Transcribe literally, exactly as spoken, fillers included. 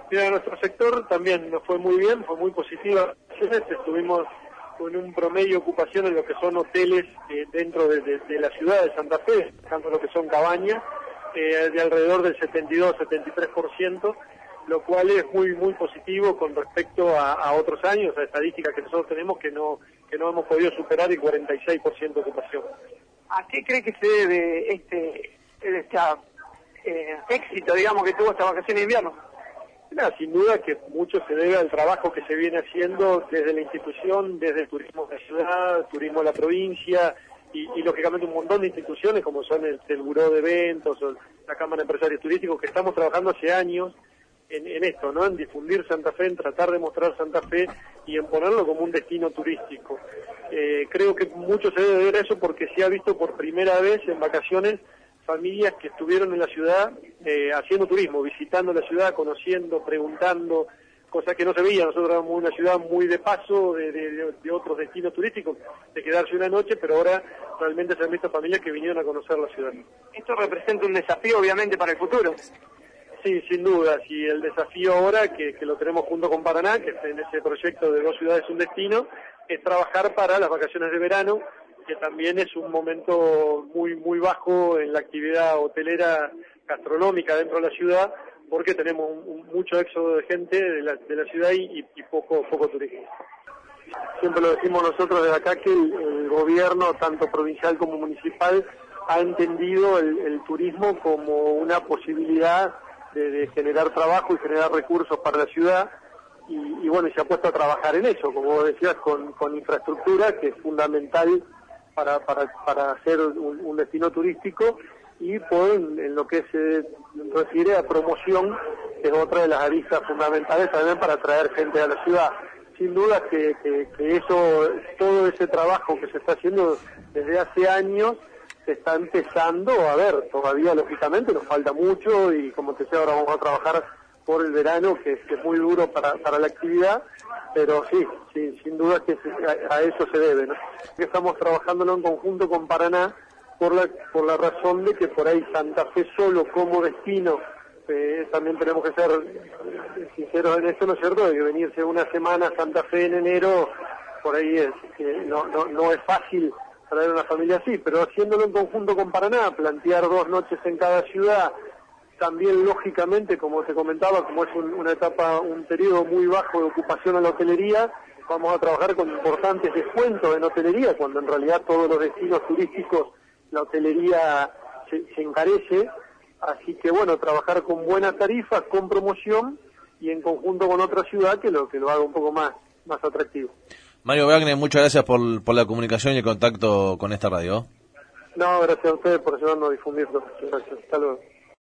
Mira, nuestro sector también nos fue muy bien, fue muy positiva. Estuvimos con un promedio de ocupación en lo que son hoteles eh, dentro de, de, de la ciudad de Santa Fe, tanto lo que son cabañas, eh, de alrededor del setenta y dos a setenta y tres por ciento, lo cual es muy muy positivo con respecto a, a otros años, a estadísticas que nosotros tenemos que no que no hemos podido superar el cuarenta y seis por ciento de ocupación. ¿A qué cree que se debe este, este eh, éxito, digamos, que tuvo esta vacación de invierno? Mira, sin duda que mucho se debe al trabajo que se viene haciendo desde la institución, desde el turismo de la ciudad, turismo de la provincia y, y lógicamente un montón de instituciones como son el, el Buró de Eventos o la Cámara de Empresarios Turísticos, que estamos trabajando hace años en, en esto, ¿no? En difundir Santa Fe, en tratar de mostrar Santa Fe y en ponerlo como un destino turístico. Eh, creo que mucho se debe ver a eso porque se ha visto por primera vez en vacaciones familias que estuvieron en la ciudad eh, haciendo turismo, visitando la ciudad, conociendo, preguntando, cosas que no se veían. Nosotros éramos una ciudad muy de paso de, de, de otros destinos turísticos, de quedarse una noche, pero ahora realmente se han visto familias que vinieron a conocer la ciudad. Esto representa un desafío obviamente para el futuro. Sí, sin duda, y el desafío ahora, que, que lo tenemos junto con Paraná, que está en ese proyecto de dos ciudades un destino, es trabajar para las vacaciones de verano, que también es un momento muy muy bajo en la actividad hotelera gastronómica dentro de la ciudad, porque tenemos un, un, mucho éxodo de gente de la, de la ciudad y, y poco poco turismo. Siempre lo decimos nosotros desde acá que el, el gobierno, tanto provincial como municipal, ha entendido el, el turismo como una posibilidad de, de generar trabajo y generar recursos para la ciudad. Y, y bueno, y se ha puesto a trabajar en eso, como decías, con, con infraestructura, que es fundamental para para, para hacer un, un destino turístico, y por en, en lo que se refiere a promoción, que es otra de las aristas fundamentales también para atraer gente a la ciudad. Sin duda que, que, que eso, todo ese trabajo que se está haciendo desde hace años, se está empezando a ver. Todavía, lógicamente, nos falta mucho, y como te decía, ahora vamos a trabajar por el verano, que, que es muy duro para, para la actividad, pero sí, sí, sin duda que a, a eso se debe, ¿no? Estamos trabajándolo en conjunto con Paraná por la, por la razón de que por ahí Santa Fe solo como destino, eh, también tenemos que ser sinceros en esto, ¿no es cierto?, de que venirse una semana a Santa Fe en enero, por ahí es que no, no, no es fácil traer una familia así, pero haciéndolo en conjunto con Paraná, plantear dos noches en cada ciudad. También, lógicamente, como te comentaba, como es un, una etapa, un periodo muy bajo de ocupación en la hotelería, vamos a trabajar con importantes descuentos en hotelería, cuando en realidad todos los destinos turísticos, la hotelería se, se encarece. Así que, bueno, trabajar con buenas tarifas, con promoción y en conjunto con otra ciudad que lo que lo haga un poco más, más atractivo. Mario Wagner, muchas gracias por, por la comunicación y el contacto con esta radio. No, gracias a ustedes por ayudarnos a difundirlo. Gracias. Hasta luego.